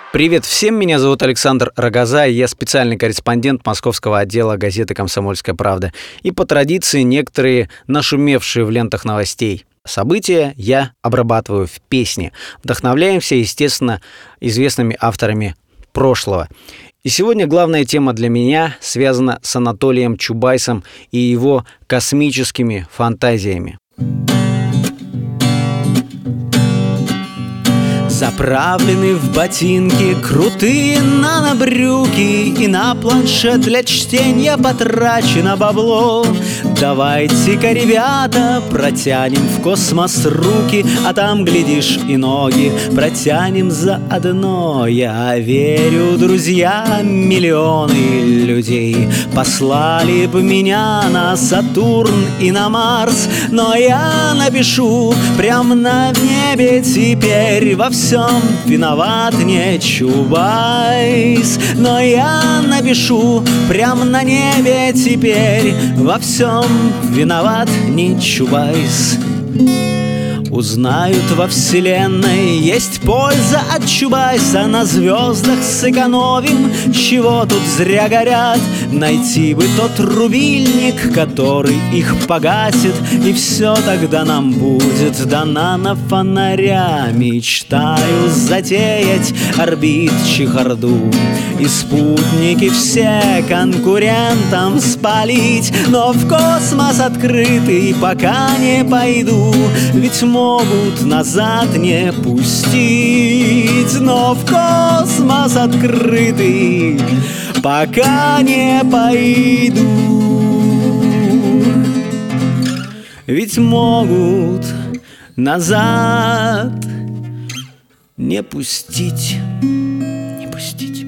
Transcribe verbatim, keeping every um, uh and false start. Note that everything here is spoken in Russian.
Привет всем, меня зовут Александр Рогоза, и я специальный корреспондент московского отдела газеты «Комсомольская правда». И по традиции некоторые нашумевшие в лентах новостей события я обрабатываю в песне. Вдохновляемся, естественно, известными авторами прошлого. И сегодня главная тема для меня связана с Анатолием Чубайсом и его космическими фантазиями. Заправлены в ботинки крутые нанобрюки, и на планшет для чтения потрачено бабло. Давайте-ка, ребята, протянем в космос руки, а там, глядишь, и ноги протянем заодно. Я верю, друзья, миллионы людей послали бы меня на Сатурн и на Марс, но я напишу прямо на небе теперь: во всем виноват не Чубайс. Но я напишу прямо на небе теперь: во всем виноват не Чубайс. Узнают во вселенной, есть польза от Чубайса. На звездах сэкономим, чего тут зря горят. Найти бы тот рубильник, который их погасит, и все тогда нам будет дана на фонаря. Мечтаю затеять орбит чехарду и спутники все конкурентам спалить, но в космос открытый пока не пойду, ведь могут назад не пустить. Но в космос открытый пока не пойду, ведь могут назад не пустить, не пустить.